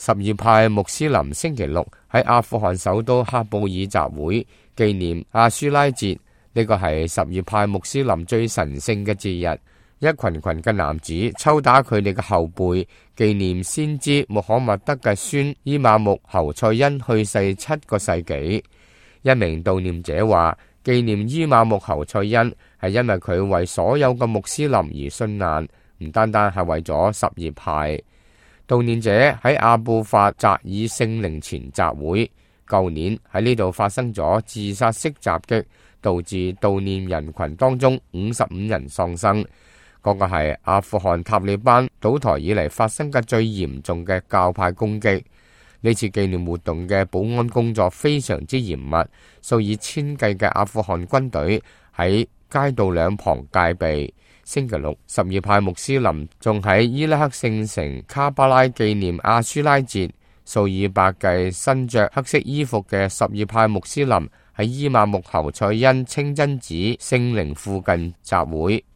什葉派穆斯林星期六喺阿富汗首都喀布爾集會，紀念阿舒拉節。呢個係什葉派穆斯林最神聖嘅節日。一群群嘅男子抽打佢哋嘅後背，紀念先知穆罕默德嘅孫伊瑪目侯賽因去世7個世紀。一名悼念者話，紀念伊瑪目侯賽因係因為佢為所有嘅穆斯林而殉難，唔單單係為咗什葉派。悼念者喺阿布法扎爾聖靈前集會，舊年喺呢度發生咗自殺式襲擊，導致悼念人群當中55人喪生。嗰個係阿富汗塔利班倒台以嚟發生嘅最嚴重嘅教派攻擊。呢次紀念活動嘅保安工作非常之嚴密，數以千計嘅阿富汗軍隊喺街道兩旁戒備。星期六，什葉派穆斯林仲喺伊拉克聖城卡巴拉紀念阿舒拉節，數以百計身着黑色衣服嘅什葉派穆斯林喺伊瑪目侯賽因清真寺聖陵附近集會。